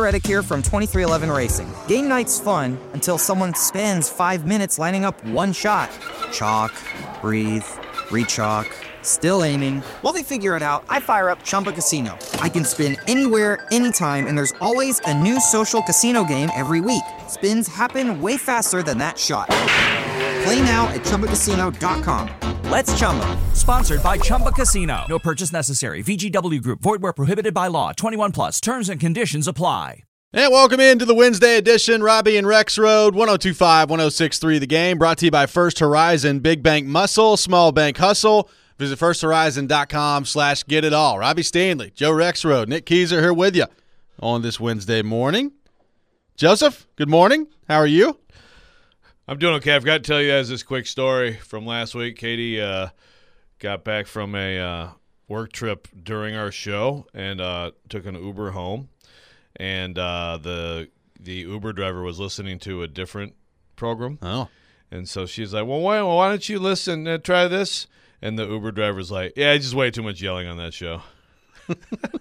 Reddick here from 2311 Racing. Game night's fun until someone spends 5 minutes lining up one shot. Chalk, breathe, re-chalk, still aiming. While they figure it out, I fire up Chumba Casino. I can spin anywhere, anytime, and there's always a new social casino game every week. Spins happen way faster than that shot. Play now at ChumbaCasino.com. Let's Chumba. Sponsored by Chumba Casino. No purchase necessary. VGW Group. Void where prohibited by law. 21 plus. Terms and conditions apply. And welcome into the Wednesday edition. Robbie and Rex Road, 102.5, 106.3 The Game. Brought to you by First Horizon. Big bank muscle, small bank hustle. Visit firsthorizon.com/getitall. Robbie Stanley, Joe Rexrode, Nick Keyser here with you on this Wednesday morning. Joseph, good morning. How are you? I'm doing okay. I've got to tell you guys this quick story from last week. Katie got back from a work trip during our show and took an Uber home. And the Uber driver was listening to a different program. Oh. And so she's like, well, why don't you listen, try this? And the Uber driver's like, yeah, just way too much yelling on that show. A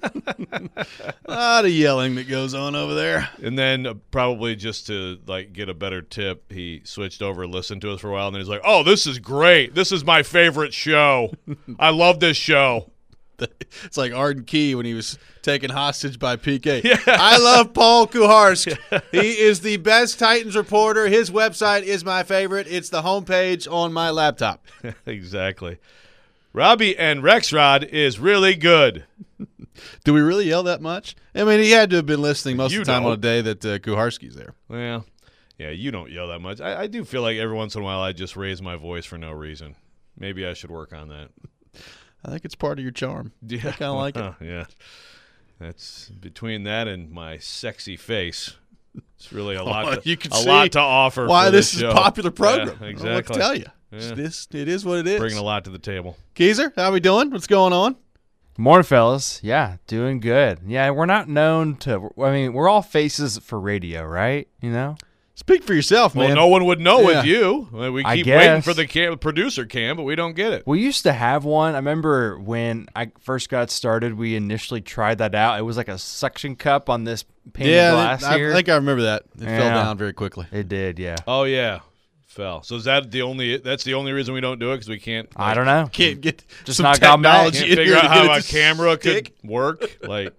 lot of yelling that goes on over there. And then probably just to like get a better tip, he switched over and listened to us for a while. And then he's like, oh, this is great. This is my favorite show. I love this show. It's like Arden Key when he was taken hostage by PK. Yeah. I love Paul Kuharsk. He is the best Titans reporter. His website is my favorite. It's the homepage on my laptop. Exactly. Robbie and Rexrod is really good. Do we really yell that much? I mean, he had to have been listening most of the time on a day that Kuharski's there. Well, yeah, you don't yell that much. I do feel like every once in a while I just raise my voice for no reason. Maybe I should work on that. I think it's part of your charm. Yeah. I kind of like it. Yeah. That's between that and my sexy face. It's really a lot to offer. Why for this is a popular program. Yeah, exactly. I don't know what to tell you. Yeah. It is what it is. Bringing a lot to the table. Keyser, how we doing? What's going on? Morning, fellas. Yeah, doing good. Yeah, we're not known to – I mean, we're all faces for radio, right? You know? Speak for yourself, man. Well, no one would know with you. We keep waiting for the producer cam, but we don't get it. We used to have one. I remember when I first got started, we initially tried that out. It was like a suction cup on this painted glass here. I think I remember that. It fell down very quickly. It did, yeah. Oh, yeah. Fell. So is that that's the only reason we don't do it because we can't? I don't know. Can't get just some not technology. Can't figure out how a camera could work. Like,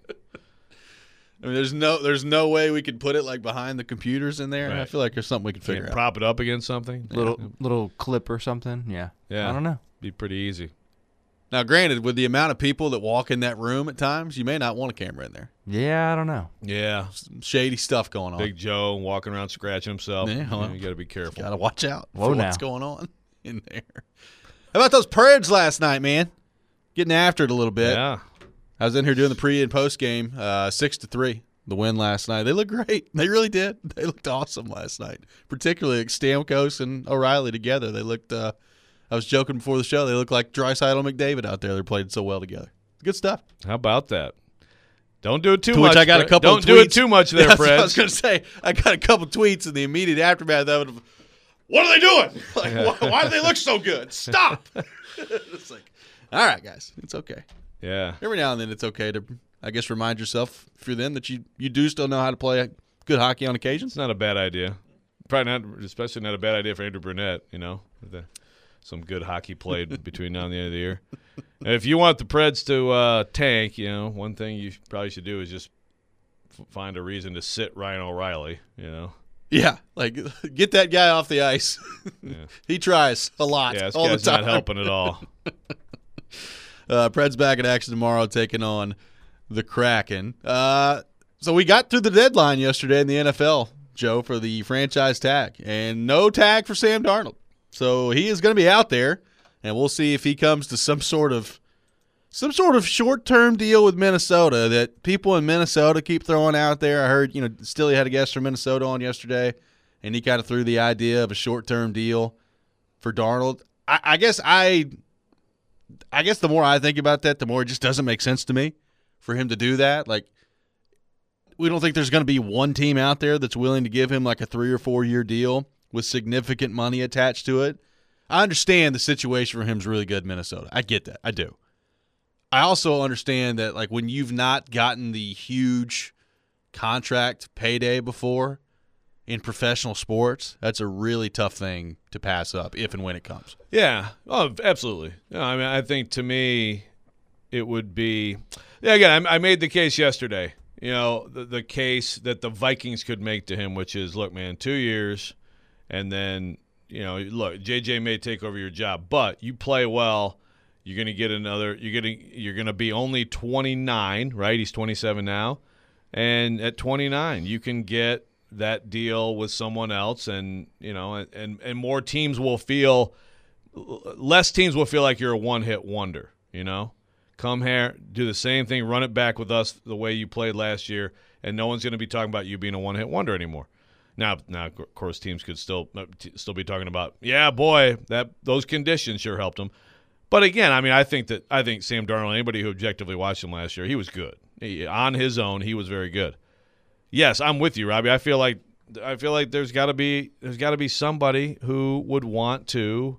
I mean, there's no way we could put it like behind the computers in there. Right. I feel like there's something we could figure out. Prop it up against something. Little clip or something. Yeah. Yeah. I don't know. Be pretty easy. Now, granted, with the amount of people that walk in that room at times, you may not want a camera in there. Yeah, I don't know. Yeah. Some shady stuff going on. Big Joe walking around scratching himself. Yeah, you got to be careful. Got to watch out for what's going on in there. How about those Preds last night, man? Getting after it a little bit. Yeah. I was in here doing the pre and post game, 6-3, the win last night. They looked great. They really did. They looked awesome last night, particularly like Stamkos and O'Reilly together. They looked. I was joking before the show. They looked like Draisaitl and McDavid out there. They played so well together. Good stuff. How about that? Don't do it too to much. Which I got a couple. Don't do it too much there, Fred. I was going to say I got a couple tweets in the immediate aftermath of it. What are they doing? Like, why do they look so good? Stop. It's like, all right, guys, it's okay. Yeah. Every now and then it's okay to, I guess, remind yourself if you're them that you do still know how to play good hockey on occasion. It's not a bad idea. Probably not, especially not a bad idea for Andrew Burnett, you know. Some good hockey played between now and the end of the year. And if you want the Preds to tank, you know, one thing you probably should do is just find a reason to sit Ryan O'Reilly, you know. Yeah, like get that guy off the ice. Yeah. He tries a lot. Yeah, this all guy's the time. not helping at all. Preds back in action tomorrow, taking on the Kraken. So we got through the deadline yesterday in the NFL, Joe, for the franchise tag, and no tag for Sam Darnold. So he is going to be out there, and we'll see if he comes to some sort of short-term deal with Minnesota that people in Minnesota keep throwing out there. I heard, Stilly had a guest from Minnesota on yesterday, and he kind of threw the idea of a short-term deal for Darnold. I guess the more I think about that, the more it just doesn't make sense to me for him to do that. Like, we don't think there's going to be one team out there that's willing to give him like a 3 or 4 year deal with significant money attached to it. I understand the situation for him is really good in Minnesota. I get that. I do. I also understand that, like, when you've not gotten the huge contract payday before in professional sports, that's a really tough thing to pass up if and when it comes. Yeah. Oh, absolutely. No, I mean, I think to me it would be – yeah, again, I made the case yesterday, the case that the Vikings could make to him, which is, look, man, 2 years and then, look, JJ may take over your job, but you play well, you're going to get another – you're going to be only 29, right? He's 27 now. And at 29, you can get that deal with someone else, and more teams will feel – less teams will feel like you're a one-hit wonder, Come here, do the same thing, run it back with us the way you played last year, and no one's going to be talking about you being a one-hit wonder anymore. Now, of course, teams could still be talking about, yeah, boy, those conditions sure helped him. But again, I mean, I think Sam Darnold, anybody who objectively watched him last year, he was good. On his own, he was very good. Yes, I'm with you, Robbie. I feel like there's got to be somebody who would want to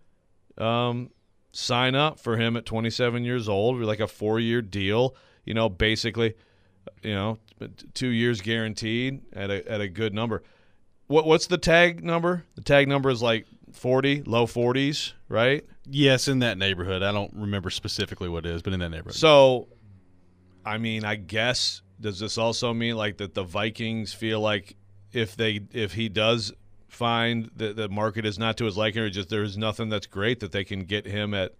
sign up for him at 27 years old, like a 4-year deal. Basically, 2 years guaranteed at a good number. What's the tag number? The tag number is like 40, low 40s, right? Yes, in that neighborhood. I don't remember specifically what it is, but in that neighborhood. So, I mean, I guess, does this also mean like that the Vikings feel like if he does find that the market is not to his liking, or just there's nothing that's great, that they can get him at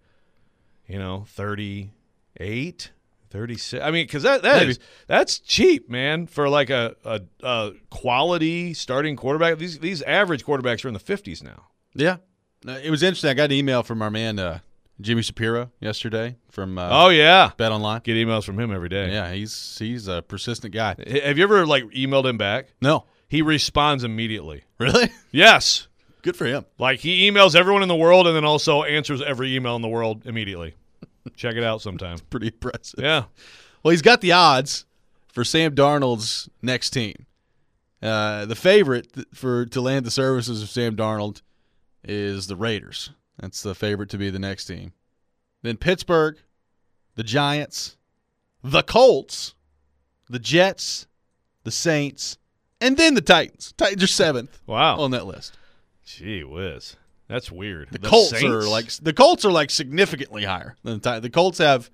38, 36? I mean, because that's cheap, man, for like a quality starting quarterback. These average quarterbacks are in the 50s now. Yeah, it was interesting. I got an email from our man Jimmy Shapiro yesterday from Bet Online. Get emails from him every day. Yeah, he's a persistent guy. Have you ever emailed him back? No. He responds immediately. Really? Yes. Good for him. Like, he emails everyone in the world and then also answers every email in the world immediately. Check it out sometime. Pretty impressive. Yeah. Well, he's got the odds for Sam Darnold's next team. The favorite to land the services of Sam Darnold is the Raiders. That's the favorite to be the next team. Then Pittsburgh, the Giants, the Colts, the Jets, the Saints, and then the Titans. Titans are 7th on that list. Gee whiz. That's weird. The Colts are significantly higher than the Titans. The Colts have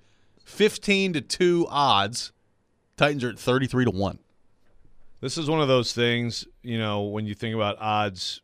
15-2 odds. Titans are at 33-1. This is one of those things, when you think about odds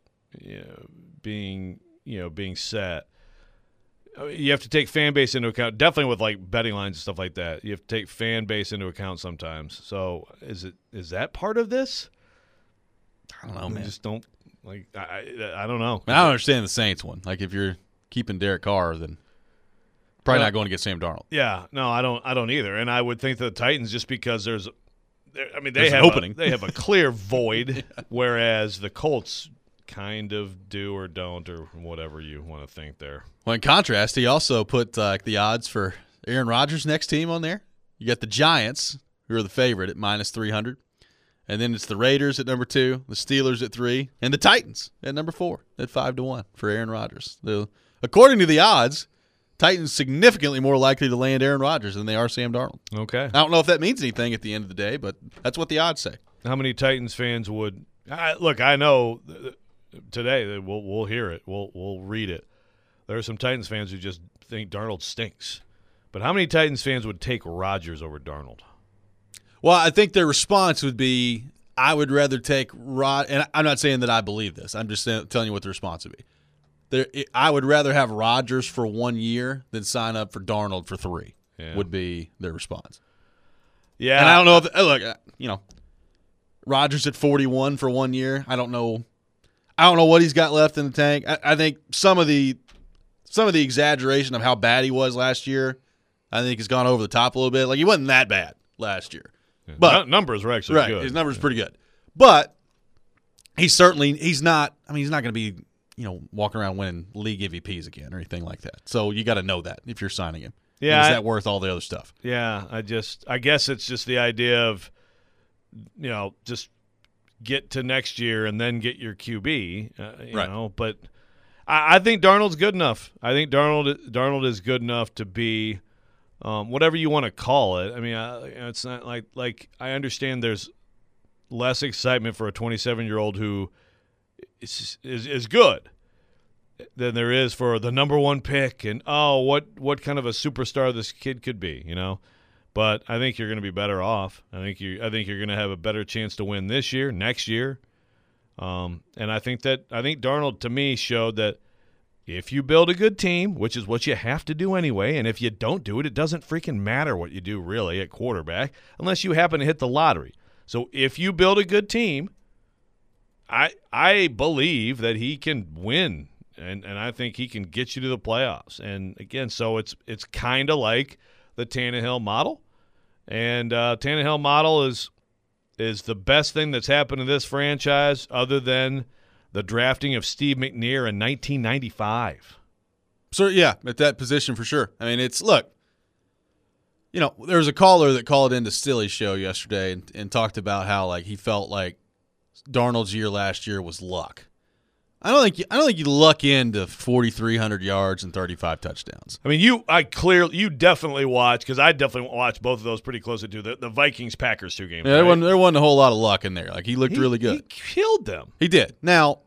being set. You have to take fan base into account, definitely with betting lines and stuff like that. You have to take fan base into account sometimes. So is that part of this? I don't know, man. Just don't I don't know. I don't understand the Saints one. Like, if you're keeping Derek Carr, then probably not going to get Sam Darnold. Yeah, no, I don't either. And I would think the Titans, just because they have an opening. They have a clear void, whereas the Colts kind of do or don't, or whatever you want to think there. Well, in contrast, he also put the odds for Aaron Rodgers' next team on there. You got the Giants, who are the favorite at -300. And then it's the Raiders at number 2, the Steelers at 3, and the Titans at number 4 at 5-1 for Aaron Rodgers. According to the odds, Titans significantly more likely to land Aaron Rodgers than they are Sam Darnold. Okay. I don't know if that means anything at the end of the day, but that's what the odds say. How many Titans fans would look? I know today we'll hear it. We'll read it. There are some Titans fans who just think Darnold stinks. But how many Titans fans would take Rodgers over Darnold? Well, I think their response would be, I would rather take and I'm not saying that I believe this. I'm just telling you what the response would be. I would rather have Rodgers for 1 year than sign up for Darnold for 3, would be their response. Yeah. And I don't know if Rodgers at 41 for 1 year. I don't know what he's got left in the tank. I think some of the exaggeration of how bad he was last year, I think has gone over the top a little bit. Like, he wasn't that bad last year. Yeah. But numbers were actually good. His numbers are pretty good. But he's not going to be, walking around winning league MVPs again or anything like that. So you got to know that if you're signing him. Yeah. Is that worth all the other stuff? Yeah, I guess it's just the idea of, just get to next year and then get your QB, right. But I think Darnold's good enough. I think Darnold is good enough to be whatever you want to call it. I mean, it's not like I understand there's less excitement for a 27-year-old who is good than there is for the number one pick and, what kind of a superstar this kid could be, you know? But I think you're going to be better off. I think you're going to have a better chance to win this year, next year. And I think Darnold, to me, showed that if you build a good team, which is what you have to do anyway, and if you don't do it, it doesn't freaking matter what you do really at quarterback unless you happen to hit the lottery. So if you build a good team, I believe that he can win, and I think he can get you to the playoffs. And again, so it's kind of like the Tannehill model, and Tannehill model is the best thing that's happened to this franchise other than the drafting of Steve McNair in 1995. So, yeah, at that position for sure. I mean, look, you know, there was a caller that called into Stilly's show yesterday and talked about how, like, he felt like Darnold's year last year was luck. I don't think you luck into 4,300 yards and 35 touchdowns. I mean, you definitely watched, because I definitely watched both of those pretty closely too. The Vikings-Packers 2 games. Yeah, right? there wasn't a whole lot of luck in there. Like, he looked really good. He killed them. He did. Now,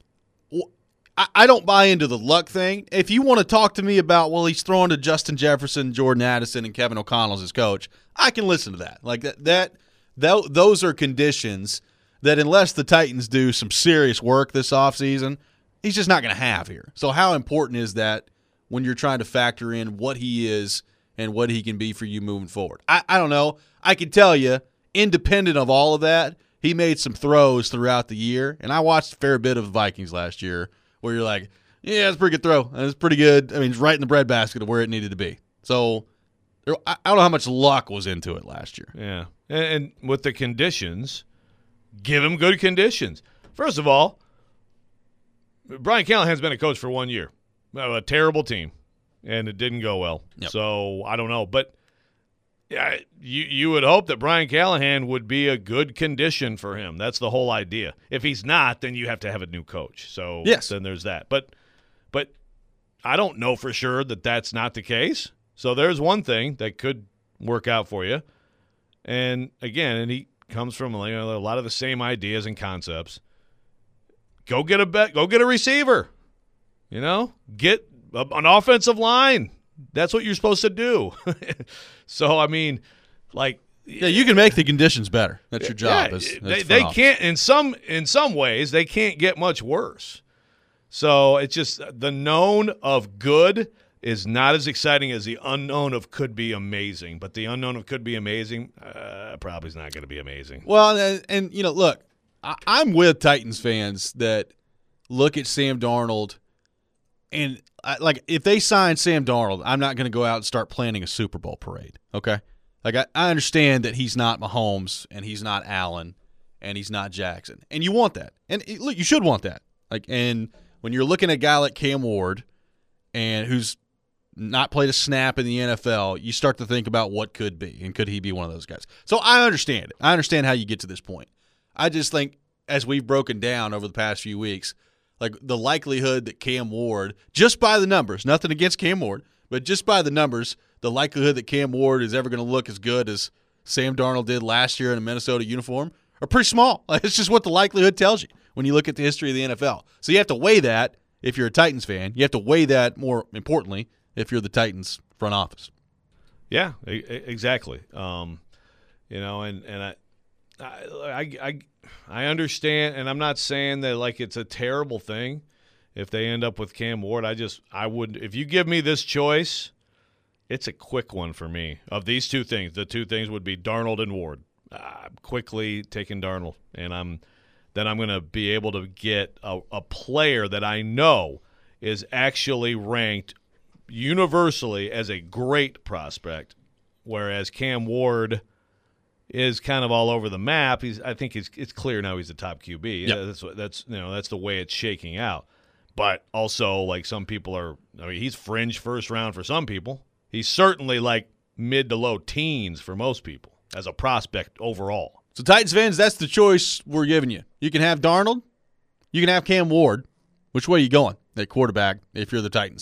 I don't buy into the luck thing. If you want to talk to me about, well, he's throwing to Justin Jefferson, Jordan Addison, and Kevin O'Connell as his coach, I can listen to that. Like those are conditions that unless the Titans do some serious work this offseason, he's just not going to have here. So how important is that when you're trying to factor in what he is and what he can be for you moving forward? I don't know. I can tell you, independent of all of that, he made some throws throughout the year, and I watched a fair bit of the Vikings last year where you're like, yeah, it's a pretty good throw. It's pretty good. I mean, it's right in the breadbasket of where it needed to be. So I don't know how much luck was into it last year. Yeah. And with the conditions, give him good conditions. First of all, Brian Callahan's been a coach for 1 year. A terrible team, and it didn't go well. Yep. So I don't know. But yeah, you would hope that Brian Callahan would be a good condition for him. That's the whole idea. If he's not, then you have to have a new coach. So yes. Then there's that. But I don't know for sure that that's not the case. So there's one thing that could work out for you. And again, he comes from a lot of the same ideas and concepts. Go get a receiver. You know, get an offensive line. That's what you're supposed to do. So I mean, like, yeah, you can make the conditions better. That's your job. Yeah, they can't in some ways they can't get much worse. So it's just the known of good is not as exciting as the unknown of could be amazing. But the unknown of could be amazing probably is not going to be amazing. Well, and you know, look, I'm with Titans fans that look at Sam Darnold, and like if they sign Sam Darnold, I'm not going to go out and start planning a Super Bowl parade. Okay, like I understand that he's not Mahomes and he's not Allen and he's not Jackson, and you want that, and look, you should want that. Like, and when you're looking at a guy like Cam Ward, and who's not played a snap in the NFL, you start to think about what could be, and could he be one of those guys? So I understand it. I understand how you get to this point. I just think, as we've broken down over the past few weeks, like the likelihood that Cam Ward, just by the numbers, nothing against Cam Ward, but just by the numbers, the likelihood that Cam Ward is ever going to look as good as Sam Darnold did last year in a Minnesota uniform are pretty small. It's just what the likelihood tells you when you look at the history of the NFL. So you have to weigh that if you're a Titans fan. You have to weigh that, more importantly, if you're the Titans front office. Yeah, exactly. You know, and I understand, and I'm not saying that like it's a terrible thing if they end up with Cam Ward. I would, if you give me this choice, it's a quick one for me. Of these two things, the two things would be Darnold and Ward. Quickly taking Darnold, and I'm going to be able to get a player that I know is actually ranked universally as a great prospect, whereas Cam Ward is kind of all over the map. I think it's clear now he's the top QB. Yep. That's the way it's shaking out. But also, like, some people are, I mean, he's fringe first round for some people. He's certainly like mid to low teens for most people as a prospect overall. So Titans fans, that's the choice we're giving you. You can have Darnold, you can have Cam Ward. Which way are you going at quarterback if you're the Titans?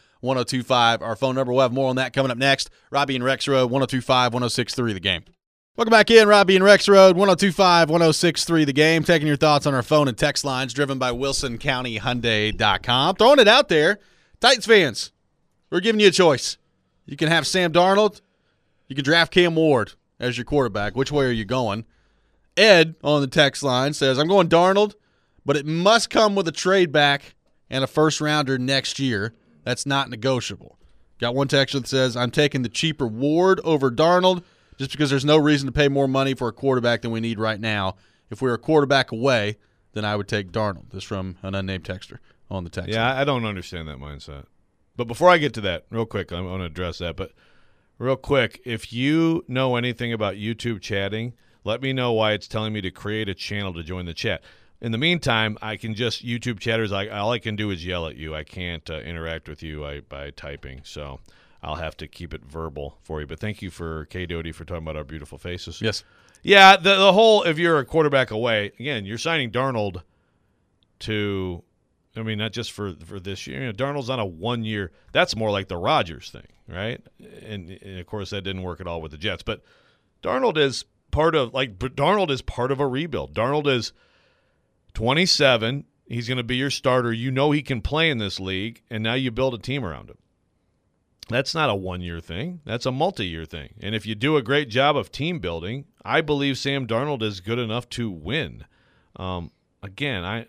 615-737-1025, our phone number. We'll have more on that coming up next. Robbie and Rexroad, 1025-1063, The Game. Welcome back in, Robbie and Rex Road, 102.5-106.3 The Game. Taking your thoughts on our phone and text lines, driven by WilsonCountyHyundai.com. Throwing it out there. Titans fans, we're giving you a choice. You can have Sam Darnold. You can draft Cam Ward as your quarterback. Which way are you going? Ed on the text line says, I'm going Darnold, but it must come with a trade back and a first-rounder next year. That's not negotiable. Got one texter that says, I'm taking the cheaper Ward over Darnold, just because there's no reason to pay more money for a quarterback than we need right now. If we were a quarterback away, then I would take Darnold. This is from an unnamed texter on the text. Yeah, I don't understand that mindset. But before I get to that, real quick, I want to address that. But real quick, if you know anything about YouTube chatting, let me know why it's telling me to create a channel to join the chat. In the meantime, I can just YouTube chatters. All I can do is yell at you. I can't interact with you by typing. So I'll have to keep it verbal for you. But thank you for K. Doty for talking about our beautiful faces. Yes. Yeah, the whole, if you're a quarterback away, again, you're signing Darnold to, I mean, not just for this year. You know, Darnold's on a 1 year. That's more like the Rodgers thing, right? And of course, that didn't work at all with the Jets. But Darnold is part of a rebuild. Darnold is 27. He's going to be your starter. You know he can play in this league, and now you build a team around him. That's not a 1 year thing. That's a multi-year thing. And if you do a great job of team building, I believe Sam Darnold is good enough to win. Yeah.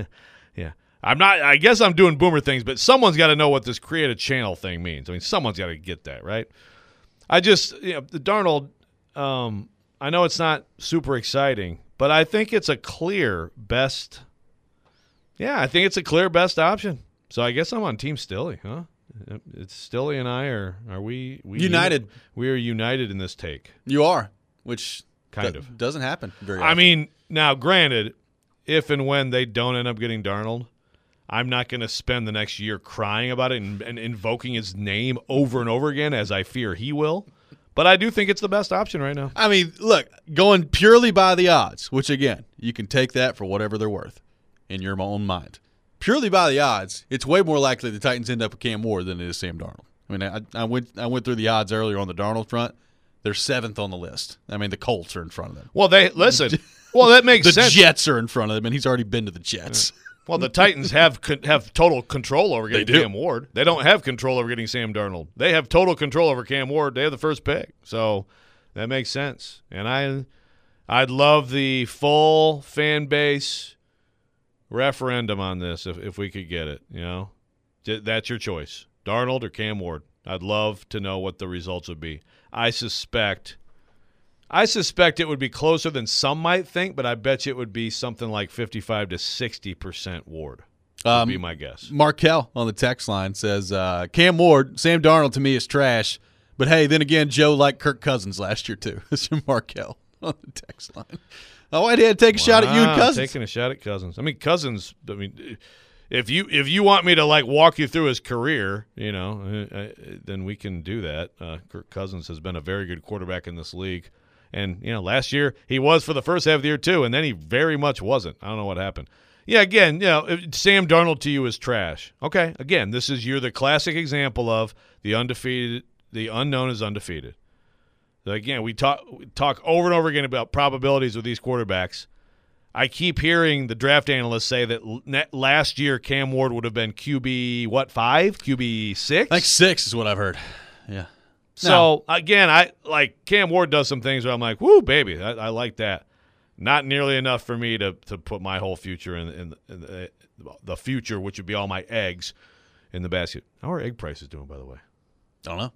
I guess I'm doing boomer things, but someone's got to know what this create a channel thing means. I mean, someone's got to get that, right? Darnold, I know it's not super exciting, but I think it's a clear best. Yeah, I think it's a clear best option. So I guess I'm on Team Stilly, huh? It's Stilly and I are we united? We are united in this take. You are, which kind of doesn't happen very often. I mean, now granted, if and when they don't end up getting Darnold, I'm not going to spend the next year crying about it and invoking his name over and over again, as I fear he will. But I do think it's the best option right now. I mean, look, going purely by the odds, which, again, you can take that for whatever they're worth in your own mind. Purely by the odds, it's way more likely the Titans end up with Cam Ward than it is Sam Darnold. I mean, I went through the odds earlier on the Darnold front. They're 7th on the list. I mean, the Colts are in front of them. Well, listen. Well, that makes sense. The Jets are in front of them, and he's already been to the Jets. Well, the Titans have total control over getting Cam Ward. They don't have control over getting Sam Darnold. They have total control over Cam Ward. They have the first pick. So that makes sense. And I'd love the full fan base referendum on this if we could get it. You know, that's your choice, Darnold or Cam Ward. I'd love to know what the results would be. I suspect it would be closer than some might think, but I bet you it would be something like 55 to 60% Ward. Would be my guess. Markel on the text line says, Cam Ward, Sam Darnold to me is trash, but hey, then again, Joe liked Kirk Cousins last year too. This is Markel on the text line. I went ahead and take a shot at you and Cousins. Taking a shot at Cousins. I mean, Cousins. I mean, if you want me to like walk you through his career, you know, then we can do that. Kirk Cousins has been a very good quarterback in this league, and you know, last year he was for the first half of the year too, and then he very much wasn't. I don't know what happened. Yeah, again, you know, Sam Darnold to you is trash. Okay, again, you're the classic example of the undefeated. The unknown is undefeated. So again, we talk over and over again about probabilities with these quarterbacks. I keep hearing the draft analysts say that last year Cam Ward would have been QB 5, QB 6. I think 6 is what I've heard. Yeah. So again, I like Cam Ward does some things where I'm like, woo, baby, I like that. Not nearly enough for me to put my whole future in the future, which would be all my eggs, in the basket. How are egg prices doing, by the way? I don't know.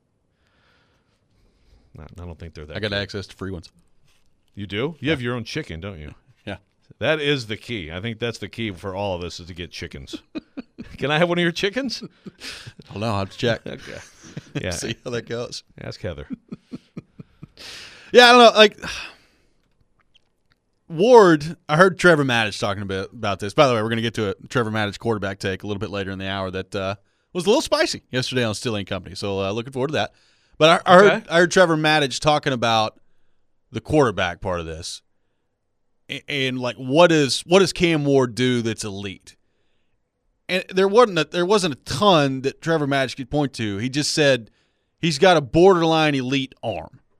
I don't think they're that. I got good. access to free ones. You do? You have your own chicken, don't you? Yeah. That is the key. I think that's the key for all of us is to get chickens. Can I have one of your chickens? I don't know. I'll have to check. Okay. Yeah. See how that goes. Ask Heather. Yeah, I don't know. Like Ward, I heard Trevor Maddich talking a bit about this. By the way, we're going to get to a Trevor Maddich quarterback take a little bit later in the hour that was a little spicy yesterday on Still Ain't Company. So looking forward to that. But I heard Trevor Maddich talking about the quarterback part of this, and like what does Cam Ward do that's elite? And there wasn't a ton that Trevor Maddich could point to. He just said he's got a borderline elite arm,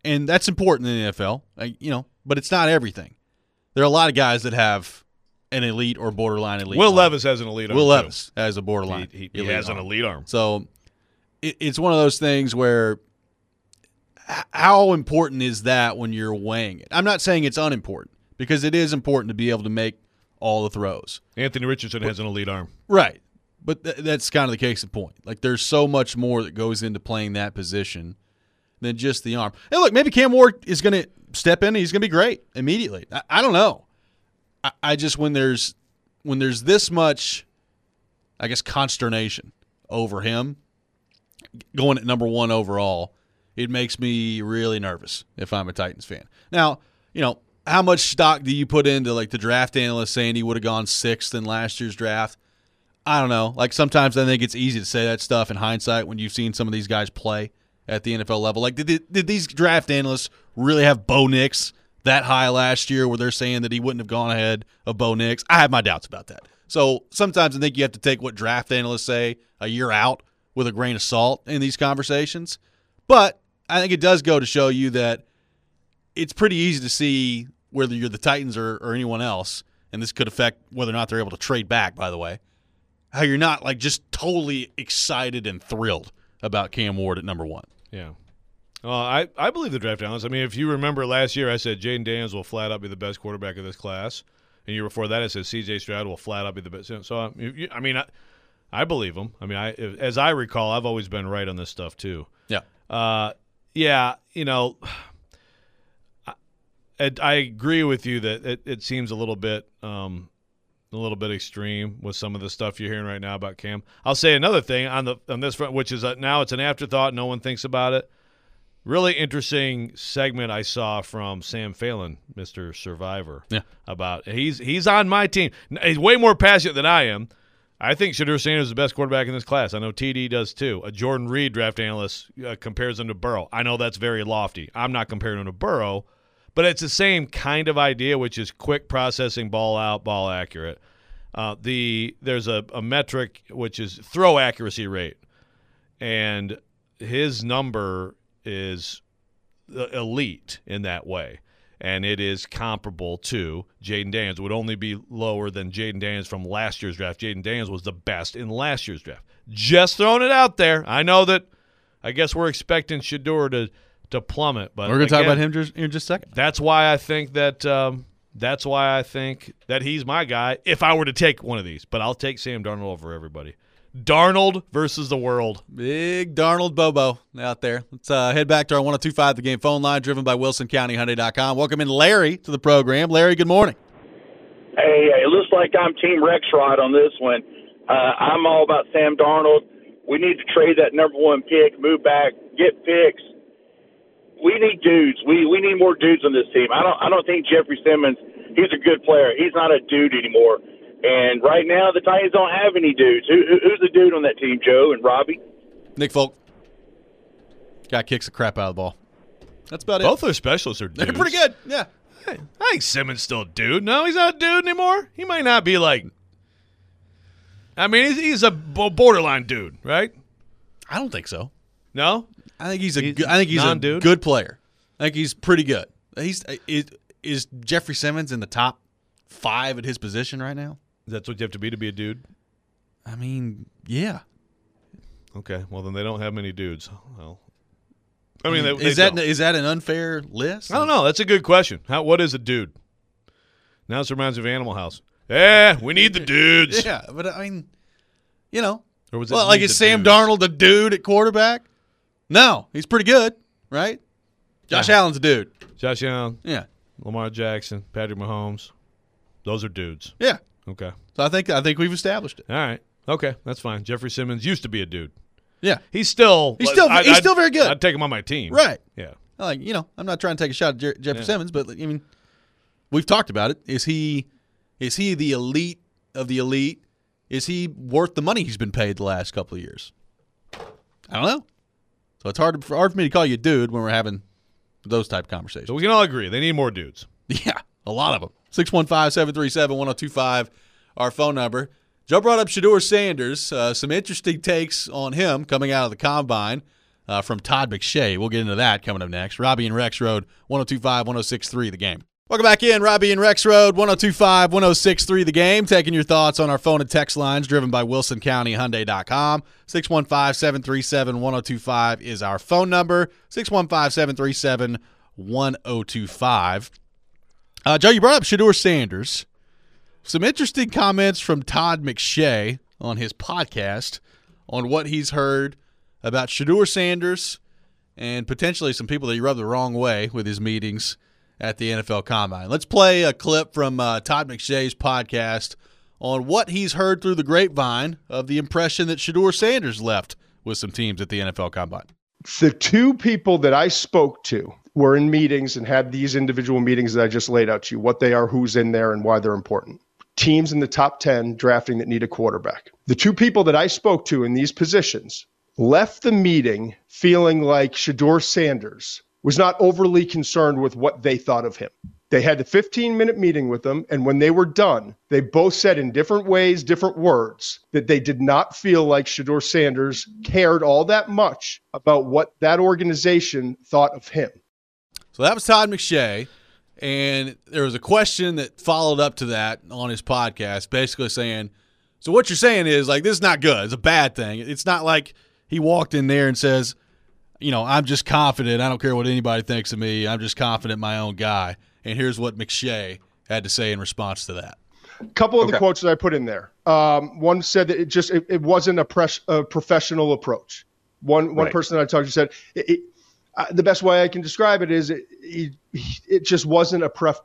and that's important in the NFL, but it's not everything. There are a lot of guys that have an elite or borderline elite. Will arm. Levis has an elite arm. Will too. Levis has a borderline. He elite has an arm. elite arm. So it's one of those things where how important is that when you're weighing it? I'm not saying it's unimportant because it is important to be able to make all the throws. Anthony Richardson has an elite arm. Right. But that's kind of the case in point. Like, there's so much more that goes into playing that position than just the arm. And look, maybe Cam Ward is going to step in and he's going to be great immediately. I don't know. I just, when there's this much, I guess, consternation over him going at number 1 overall, it makes me really nervous if I'm a Titans fan. Now, how much stock do you put into, like, the draft analyst saying he would have gone 6th in last year's draft? I don't know. Like, sometimes I think it's easy to say that stuff in hindsight when you've seen some of these guys play at the NFL level. Like, did these draft analysts really have Bo Nix that high last year where they're saying that he wouldn't have gone ahead of Bo Nix? I have my doubts about that. So sometimes I think you have to take what draft analysts say a year out with a grain of salt in these conversations. But I think it does go to show you that it's pretty easy to see whether you're the Titans or anyone else, and this could affect whether or not they're able to trade back, by the way, how you're not like just totally excited and thrilled about Cam Ward at number 1. Yeah. I believe the draft analysts. I mean, if you remember last year, I said Jaden Daniels will flat out be the best quarterback of this class. And the year before that, I said C.J. Stroud will flat out be the best. So, I mean, I believe him. I mean, as I recall, I've always been right on this stuff too. Yeah. Yeah, I agree with you that it seems a little bit extreme with some of the stuff you're hearing right now about Cam. I'll say another thing on this front, which is now it's an afterthought. No one thinks about it. Really interesting segment I saw from Sam Phelan, Mr. Survivor. Yeah. About he's on my team. He's way more passionate than I am. I think Shedeur Sanders is the best quarterback in this class. I know TD does too. A Jordan Reed draft analyst compares him to Burrow. I know that's very lofty. I'm not comparing him to Burrow, but it's the same kind of idea, which is quick processing, ball out, ball accurate. There's a metric which is throw accuracy rate, and his number is elite in that way. And it is comparable to Jaden Daniels. It would only be lower than Jaden Daniels from last year's draft. Jaden Daniels was the best in last year's draft. Just throwing it out there. I know that I guess we're expecting Shedeur to plummet. But we're going to talk about him in just a second. That's why I think that he's my guy if I were to take one of these. But I'll take Sam Darnold over everybody. Darnold versus the world. Big Darnold Bobo out there. Let's head back to our 102.5 The Game phone line, driven by WilsonCountyHyundai.com. Welcome in Larry to the program. Larry, good morning. Hey, it looks like I'm Team Rexrod on this one. I'm all about Sam Darnold. We need to trade that number 1 pick, move back, get picks. We need dudes. We need more dudes on this team. I don't think Jeffrey Simmons, he's a good player. He's not a dude anymore. And right now, the Titans don't have any dudes. Who's the dude on that team, Joe and Robbie? Nick Folk. Guy kicks the crap out of the ball. That's about it. Both their specialists are dudes. They're pretty good, yeah. Hey, I think Simmons still a dude. No, he's not a dude anymore. He might not be like – I mean, he's a borderline dude, right? I don't think so. No? I think he's a non-dude? good player. I think he's pretty good. Is Jeffrey Simmons in the top 5 at his position right now? That's what you have to be a dude? I mean, yeah. Okay, well, then they don't have many dudes. Well, I mean, is that an unfair list? I don't know. That's a good question. What is a dude? Now this reminds me of Animal House. Yeah, we need the dudes. Yeah, but I mean, Or was it well, like is Sam Darnold a dude at quarterback? No, he's pretty good, right? Josh Allen's a dude. Josh Allen. Yeah. Lamar Jackson, Patrick Mahomes. Those are dudes. Yeah. Okay. So I think we've established it. All right. Okay, that's fine. Jeffrey Simmons used to be a dude. Yeah. He's still very good. I'd take him on my team. Right. Yeah. Like, I'm not trying to take a shot at Jeffrey Simmons, but I mean, we've talked about it. Is he the elite of the elite? Is he worth the money he's been paid the last couple of years? I don't know. So it's hard for me to call you a dude when we're having those type of conversations. So we can all agree they need more dudes. Yeah, a lot of them. 615-737-1025, our phone number. Joe brought up Shedeur Sanders. Some interesting takes on him coming out of the combine. from Todd McShay. We'll get into that coming up next. Robbie and Rex Road, 102.5, 106.3 The Game. Welcome back in. Robbie and Rex Road, 102.5, 106.3 The Game. Taking your thoughts on our phone and text lines driven by WilsonCountyHyundai.com. 615-737-1025 is our phone number. 615-737-1025. Joe, you brought up Shedeur Sanders. Some interesting comments from Todd McShay on his podcast on what he's heard about Shedeur Sanders and potentially some people that he rubbed the wrong way with his meetings at the NFL Combine. Let's play a clip from Todd McShay's podcast on what he's heard through the grapevine of the impression that Shedeur Sanders left with some teams at the NFL Combine. The two people that I spoke to were in meetings and had these individual meetings that I just laid out to you, what they are, who's in there, and why they're important. Teams in the top 10 drafting that need a quarterback. The two people that I spoke to in these positions left the meeting feeling like Shedeur Sanders was not overly concerned with what they thought of him. They had a 15-minute meeting with him, and when they were done, they both said in different ways, different words, that they did not feel like Shedeur Sanders cared all that much about what that organization thought of him. So that was Todd McShay, and there was a question that followed up to that on his podcast, basically saying, so what you're saying is, like, this is not good. It's a bad thing. It's not like he walked in there and says, you know, I'm just confident. I don't care what anybody thinks of me. I'm just confident my own guy. And here's what McShay had to say in response to that. A couple of the quotes that I put in there. One said that it wasn't a professional approach. One person that I talked to said the best way I can describe it is it just wasn't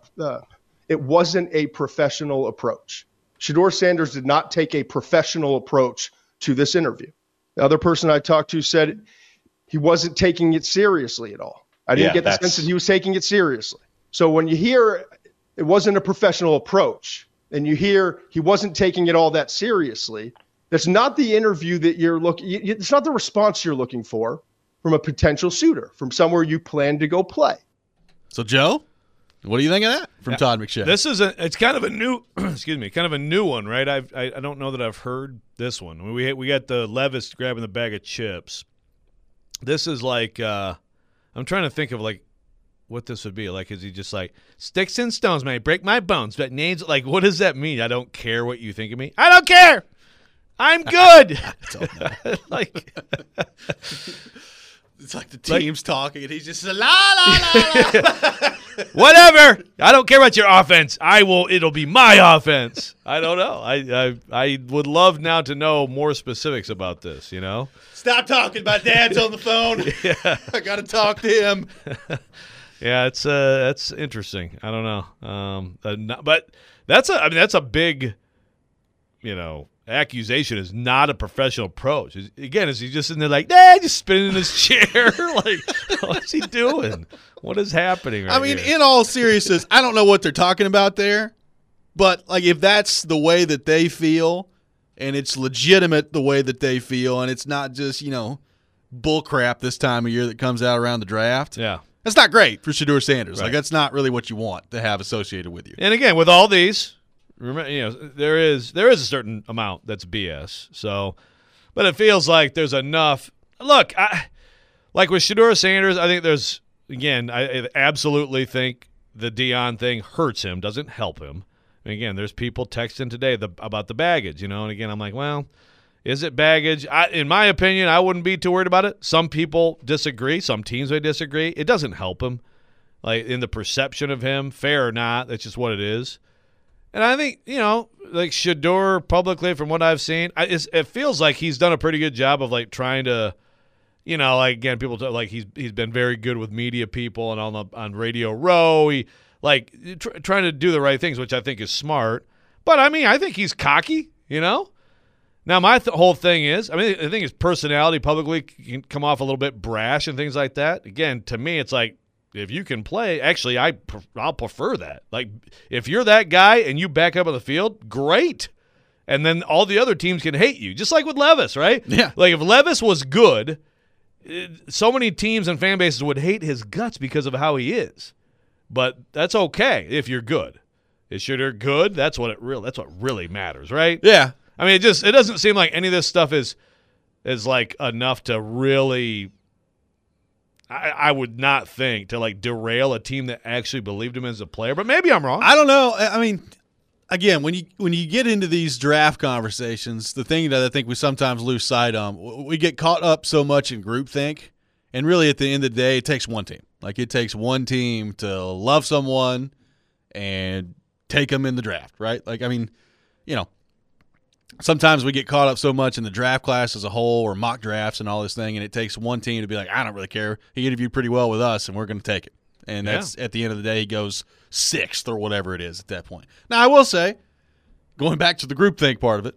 it wasn't a professional approach. Shedeur Sanders did not take a professional approach to this interview. The other person I talked to said he wasn't taking it seriously at all. I didn't get the sense that he was taking it seriously. So when you hear it wasn't a professional approach and you hear he wasn't taking it all that seriously, that's not the interview that you're it's not the response you're looking for from a potential suitor, from somewhere you plan to go play. So, Joe, what do you think of that from Todd McShay? This is it's kind of a new, kind of a new one, right? I don't know that I've heard this one. I mean, we got the Levis grabbing the bag of chips. This is like, I'm trying to think of like what this would be. Like, is he just like, sticks and stones may break my bones, but names, like, what does that mean? I don't care what you think of me. I don't care. I'm good. Like, it's like the team's talking, and he's just la la la la. Whatever. I don't care about your offense. It'll be my offense. I don't know. I would love now to know more specifics about this. You know. Stop talking. My dad's on the phone. Yeah. I got to talk to him. Yeah, that's interesting. I don't know. But that's a big, accusation. Is not a professional approach. Again, is he just in there like, just spinning in his chair? Like, what's he doing? What is happening right here? In all seriousness, I don't know what they're talking about there, but like if that's the way that they feel and it's legitimate the way that they feel and it's not just, bull crap this time of year that comes out around the draft. Yeah. That's not great for Shedeur Sanders. Right. Like that's not really what you want to have associated with you. And again, with all these, remember, there is a certain amount that's BS. So, but it feels like there's enough. Look, like with Shedeur Sanders, I think there's, again, I absolutely think the Deion thing hurts him, doesn't help him. And again, there's people texting today about the baggage, and again, I'm like, well, is it baggage? In my opinion, I wouldn't be too worried about it. Some people disagree. Some teams may disagree. It doesn't help him, like in the perception of him, fair or not. That's just what it is. And I think, like Shedeur publicly, from what I've seen, it feels like he's done a pretty good job of like trying to, like again, people talk, like he's been very good with media people and on Radio Row. He like trying to do the right things, which I think is smart. But I mean, I think he's cocky, Now my whole thing is, I think his personality publicly can come off a little bit brash and things like that. Again, to me, it's like, if you can play, actually, I'll prefer that. Like, if you're that guy and you back up on the field, great. And then all the other teams can hate you, just like with Levis, right? Yeah. Like, if Levis was good, so many teams and fan bases would hate his guts because of how he is. But that's okay if you're good. Is Shedeur good? That's what really matters, right? Yeah. I mean, it doesn't seem like any of this stuff is like enough to really I would not think to like derail a team that actually believed him as a player. But maybe I'm wrong. I don't know. I mean, again, when you get into these draft conversations, the thing that I think we sometimes lose sight on, we get caught up so much in groupthink, and really at the end of the day, it takes one team. Like it takes one team to love someone and take them in the draft, right? Like, I mean, you know, sometimes we get caught up so much in the draft class as a whole or mock drafts and all this thing, and it takes one team to be like, I don't really care. He interviewed pretty well with us, and we're going to take it. And that's at the end of the day, he goes 6th or whatever it is at that point. Now, I will say, going back to the groupthink part of it,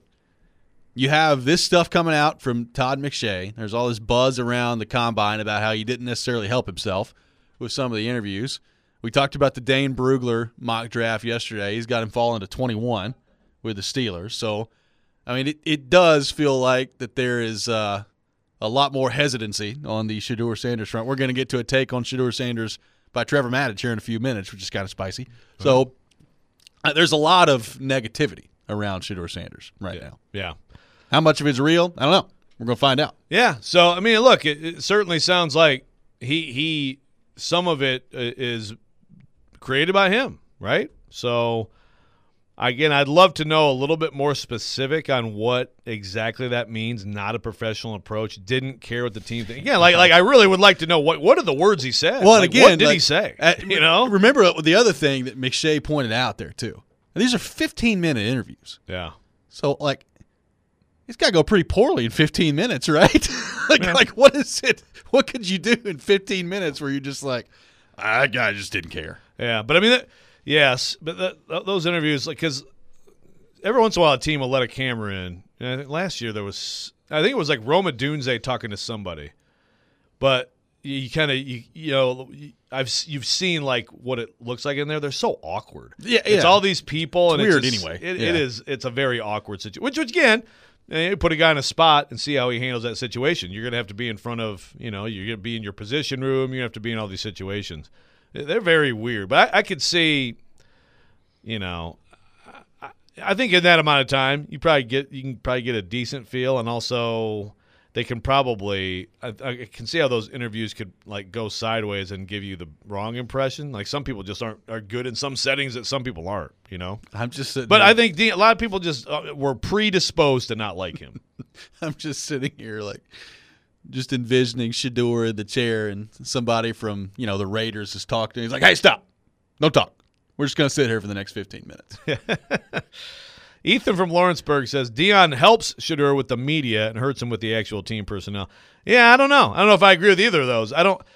you have this stuff coming out from Todd McShay. There's all this buzz around the combine about how he didn't necessarily help himself with some of the interviews. We talked about the Dane Brugler mock draft yesterday. He's got him falling to 21 with the Steelers. So, I mean, it does feel like that there is a lot more hesitancy on the Shedeur Sanders front. We're going to get to a take on Shedeur Sanders by Trevor Maddich here in a few minutes, which is kind of spicy. So there's a lot of negativity around Shedeur Sanders right now. Yeah. How much of it's real? I don't know. We're going to find out. Yeah. So, I mean, look, it certainly sounds like he some of it is created by him, right? So, again, I'd love to know a little bit more specific on what exactly that means, not a professional approach, didn't care what the team thinks. Again, like I really would like to know what are the words he said? Well, like, again, what did like, he say? You know? Remember the other thing that McShay pointed out there, too. And these are 15-minute interviews. Yeah. So, like, it's got to go pretty poorly in 15 minutes, right? like, what is it? What could you do in 15 minutes where you're just like, that guy just didn't care? Yeah, but I mean, yes, but those interviews, like, because every once in a while a team will let a camera in. And I think last year I think it was like Roma Dunze talking to somebody, but you kind of you've seen like what it looks like in there. They're so awkward. Yeah, it's all these people, it's and weird it's anyway. It's a very awkward situation. Which again. You put a guy in a spot and see how he handles that situation. You're going to have to be in front of, you're going to be in your position room. You have to be in all these situations. They're very weird. But I could see, I think in that amount of time, you can probably get a decent feel, and also they can probably I can see how those interviews could like go sideways and give you the wrong impression. Like some people just are good in some settings that some people aren't. I'm just sitting but here. I think a lot of people just were predisposed to not like him. I'm just sitting here like just envisioning Shedeur in the chair, and somebody from the Raiders is talking to him. He's like, "Hey, stop! Don't talk. We're just going to sit here for the next 15 minutes." Ethan from Lawrenceburg says Deion helps Shedeur with the media and hurts him with the actual team personnel. Yeah, I don't know. I don't know if I agree with either of those.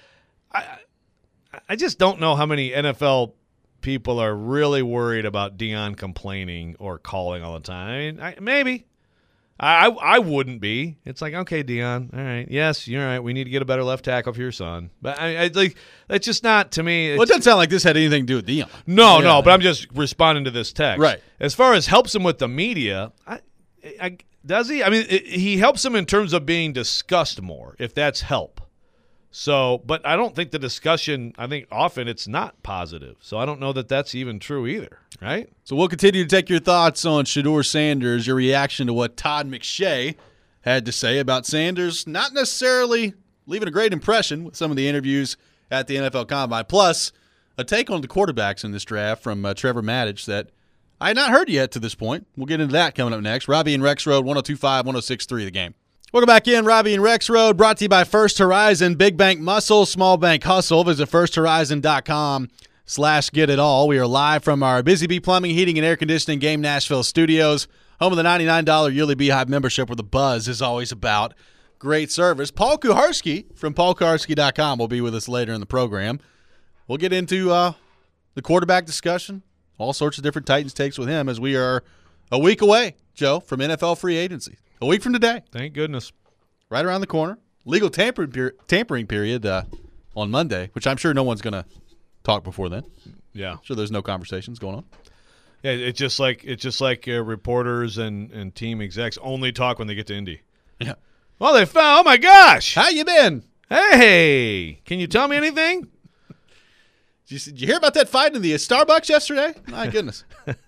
I just don't know how many NFL people are really worried about Deion complaining or calling all the time. I mean, maybe. I wouldn't be. It's like, okay, Deion, all right, yes, you're right. We need to get a better left tackle for your son. But I like that's just not to me. Well, it doesn't sound like this had anything to do with Deion. No, but I'm just responding to this text. Right. As far as helps him with the media, does he? I mean, he helps him in terms of being discussed more, if that's help. So, but I don't think the discussion, I think often it's not positive. So I don't know that that's even true either, right? So we'll continue to take your thoughts on Shedeur Sanders, your reaction to what Todd McShay had to say about Sanders, not necessarily leaving a great impression with some of the interviews at the NFL Combine, plus a take on the quarterbacks in this draft from Trevor Maddich that I had not heard yet to this point. We'll get into that coming up next. Robbie and Rex Road, 102.5, 106.3 The Game. Welcome back in, Robbie and Rex Road, brought to you by First Horizon, Big Bank Muscle, Small Bank Hustle. Visit firsthorizon.com/getitall. We are live from our Busy Bee Plumbing, Heating, and Air Conditioning Game Nashville studios, home of the $99 yearly Beehive membership where the buzz is always about great service. Paul Kuharsky from paulkuharsky.com will be with us later in the program. We'll get into the quarterback discussion, all sorts of different Titans takes with him as we are a week away, Joe, from NFL free agency. A week from today. Thank goodness. Right around the corner. Legal tampering period on Monday, which I'm sure no one's going to talk before then. Yeah. I'm sure there's no conversations going on. Yeah, it's just like reporters and team execs only talk when they get to Indy. Yeah. Well, they found, oh my gosh. How you been? Hey, can you tell me anything? Did you hear about that fight in the Starbucks yesterday? My goodness.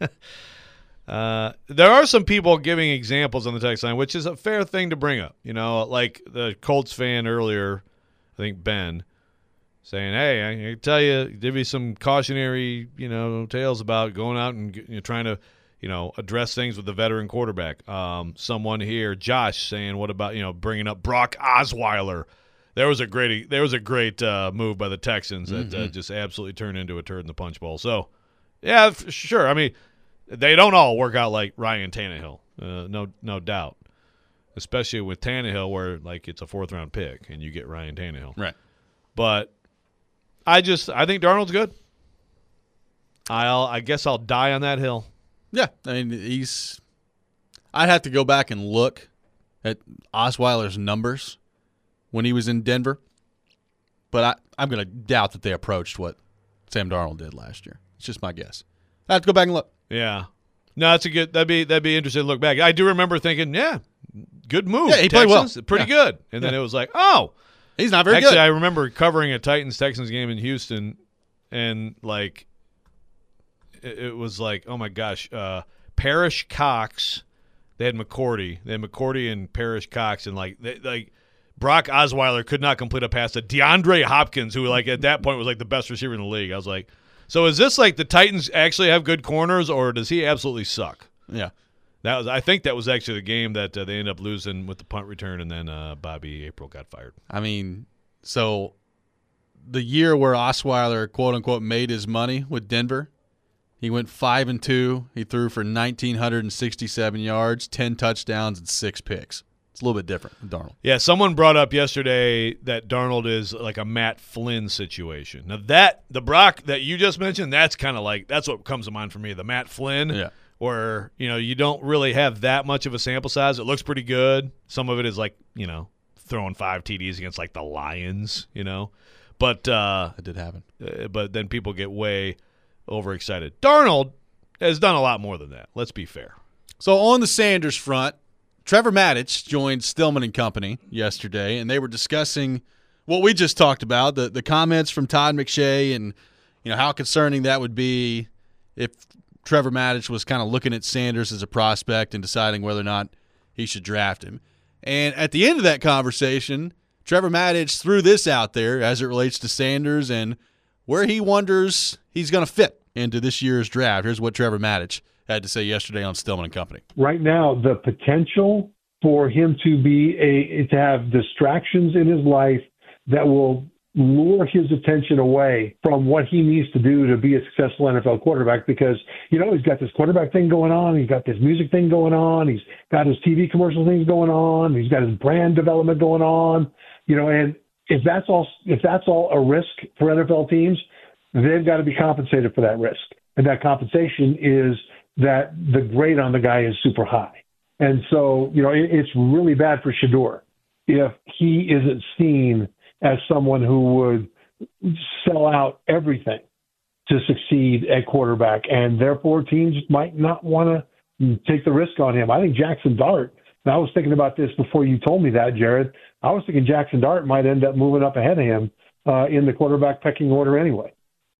There are some people giving examples on the text line, which is a fair thing to bring up. Like the Colts fan earlier, I think Ben, saying, hey, I can tell you, give you some cautionary, tales about going out and trying to, address things with the veteran quarterback. Someone here, Josh, saying, what about, bringing up Brock Osweiler? There was a great move by the Texans that just absolutely turned into a turd in the punch bowl. So, yeah, for sure. I mean, they don't all work out like Ryan Tannehill, no doubt. Especially with Tannehill, where like it's a 4th-round pick and you get Ryan Tannehill. Right. But I think Darnold's good. I guess I'll die on that hill. Yeah, I mean I'd have to go back and look at Osweiler's numbers when he was in Denver, but I'm going to doubt that they approached what Sam Darnold did last year. It's just my guess. I have to go back and look. Yeah, no, that's that'd be interesting to look back. I do remember thinking, yeah, good move. Yeah, he played well. Pretty good. And then it was like, oh, he's not very good. Actually, I remember covering a Titans-Texans game in Houston, and like it was like, oh my gosh, Parrish Cox. They had McCourty. And Parrish Cox, and like Brock Osweiler could not complete a pass to DeAndre Hopkins, who like at that point was like the best receiver in the league. I was like, so is this like the Titans actually have good corners, or does he absolutely suck? Yeah. I think that was actually the game that they ended up losing with the punt return, and then Bobby April got fired. I mean, so the year where Osweiler, quote unquote, made his money with Denver, he went 5-2. He threw for 1,967 yards, 10 touchdowns, and 6 picks. It's a little bit different with Darnold. Yeah, someone brought up yesterday that Darnold is like a Matt Flynn situation. Now the Brock that you just mentioned, that's kind of like that's what comes to mind for me. The Matt Flynn. Yeah. Where, you don't really have that much of a sample size. It looks pretty good. Some of it is like, throwing 5 TDs against like the Lions, But that did happen. But then people get way overexcited. Darnold has done a lot more than that. Let's be fair. So on the Sanders front, Trevor Maddich joined Stillman and Company yesterday, and they were discussing what we just talked about, the comments from Todd McShay and, how concerning that would be if Trevor Maddich was kind of looking at Sanders as a prospect and deciding whether or not he should draft him. And at the end of that conversation, Trevor Maddich threw this out there as it relates to Sanders and where he wonders he's going to fit into this year's draft. Here's what Trevor Maddich had to say yesterday on Stillman and Company. Right now, the potential for him to have distractions in his life that will lure his attention away from what he needs to do to be a successful NFL quarterback, because, he's got this quarterback thing going on. He's got this music thing going on. He's got his TV commercial things going on. He's got his brand development going on, and if that's all a risk for NFL teams, they've got to be compensated for that risk. And that compensation is that the grade on the guy is super high. And so, it's really bad for Shedeur if he isn't seen as someone who would sell out everything to succeed at quarterback, and therefore teams might not want to take the risk on him. I think Jackson Dart, and I was thinking about this before you told me that, Jared, I was thinking Jackson Dart might end up moving up ahead of him in the quarterback pecking order anyway.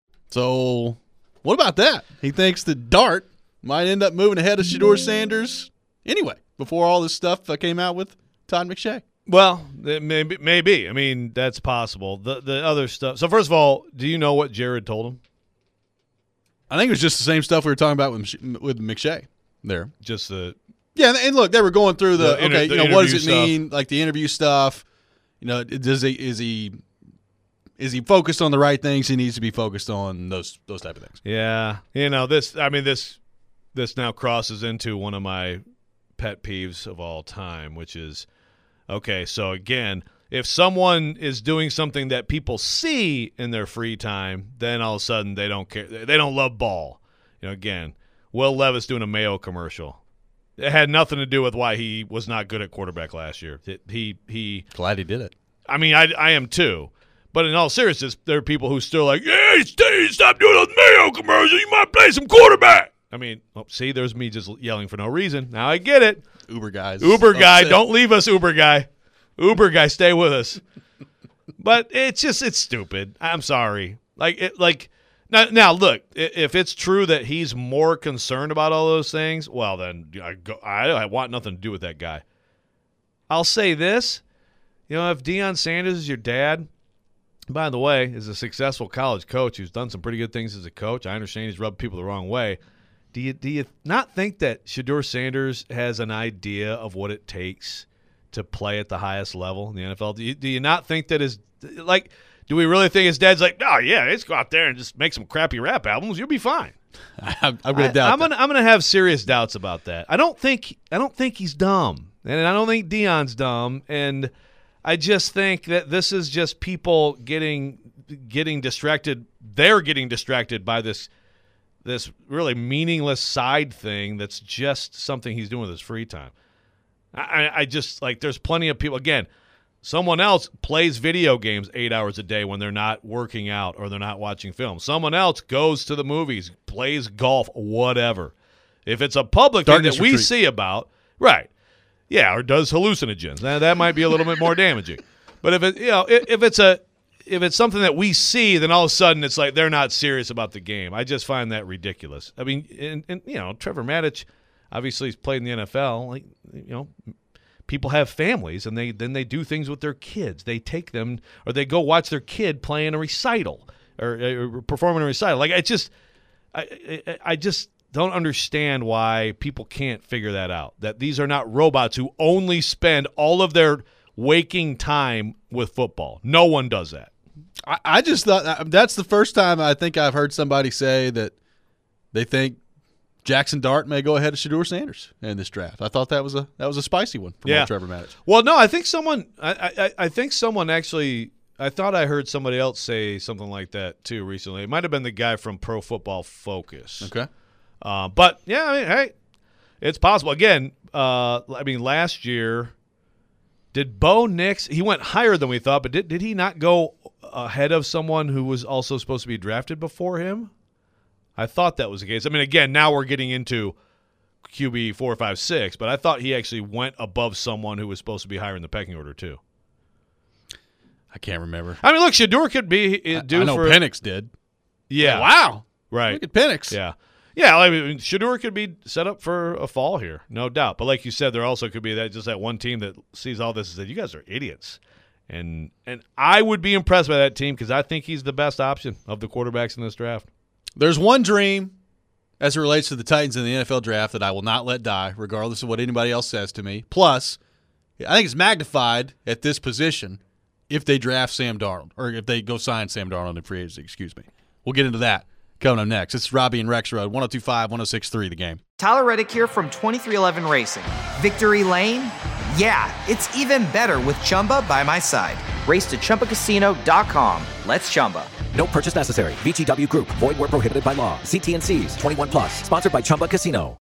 So what about that? He thinks that Dart might end up moving ahead of Shedeur Sanders anyway, before all this stuff came out with Todd McShay. Well, maybe. I mean, that's possible. The other stuff. So first of all, do you know what Jared told him? I think it was just the same stuff we were talking about with McShay there. Just the and look, they were going through what does it mean, stuff. like the interview stuff. Is he focused on the right things? He needs to be focused on those type of things. Yeah, this now crosses into one of my pet peeves of all time, which is, okay, so again, if someone is doing something that people see in their free time, then all of a sudden they don't care. They don't love ball. Again, Will Levis doing a Mayo commercial. It had nothing to do with why he was not good at quarterback last year. He glad he did it. I mean, I am too. But in all seriousness, there are people who still like, yeah, stop doing those Mayo commercials. You might play some quarterback. I mean, see, there's me just yelling for no reason. Now I get it. Uber guy, don't leave us, Uber guy. Uber guy, stay with us. But it's stupid. I'm sorry. Now look, if it's true that he's more concerned about all those things, well then I want nothing to do with that guy. I'll say this, if Deion Sanders is your dad, by the way, is a successful college coach who's done some pretty good things as a coach. I understand he's rubbed people the wrong way. Do you not think that Shedeur Sanders has an idea of what it takes to play at the highest level in the NFL? Do you not think that do we really think his dad's like, oh, yeah, let's go out there and just make some crappy rap albums. You'll be fine. I'm going to doubt that. I'm going to have serious doubts about that. I don't think he's dumb, and I don't think Deion's dumb, and I just think that this is just people getting distracted. They're getting distracted by this really meaningless side thing that's just something he's doing with his free time. I just, there's plenty of people, again, someone else plays video games 8 hours a day when they're not working out or they're not watching film. Someone else goes to the movies, plays golf, whatever. If it's a public thing that we see about, right, yeah, or does hallucinogens, now that might be a little bit more damaging. But if it's something that we see, then all of a sudden it's like they're not serious about the game. I just find that ridiculous. I mean, and Trevor Maddich, obviously he's played in the NFL. People have families, and then they do things with their kids. They take them, or they go watch their kid play in a recital or perform in a recital. I just don't understand why people can't figure that out. That these are not robots who only spend all of their waking time with football. No one does that. I just thought that's the first time I think I've heard somebody say that they think Jackson Dart may go ahead of Shedeur Sanders in this draft. I thought that was a spicy one from Trevor Maddich. Well, no, I think someone actually. I thought I heard somebody else say something like that too recently. It might have been the guy from Pro Football Focus. Okay, but yeah, I mean, hey, it's possible. Again, last year, did Bo Nix? He went higher than we thought, but did he not go ahead of someone who was also supposed to be drafted before him? I thought that was the case. I mean, again, now we're getting into QB 4, 5, 6, but I thought he actually went above someone who was supposed to be higher in the pecking order too. I can't remember. I mean, look, Shedeur could be due I know for Penix did. Yeah. Wow. Right. Look at Penix. Yeah. Yeah, I mean, Shedeur could be set up for a fall here, no doubt. But like you said, there also could be that one team that sees all this and says, you guys are idiots. And I would be impressed by that team because I think he's the best option of the quarterbacks in this draft. There's one dream as it relates to the Titans in the NFL draft that I will not let die, regardless of what anybody else says to me. Plus, I think it's magnified at this position if they draft Sam Darnold, or if they go sign Sam Darnold in free agency, excuse me. We'll get into that coming up next. It's Robbie and Rexrode, 102.5, 106.3 The Game. Tyler Reddick here from 2311 Racing. Victory Lane? Yeah, it's even better with Chumba by my side. Race to ChumbaCasino.com. Let's Chumba. No purchase necessary. VGW Group. Void where prohibited by law. See T&Cs. 21+. Sponsored by Chumba Casino.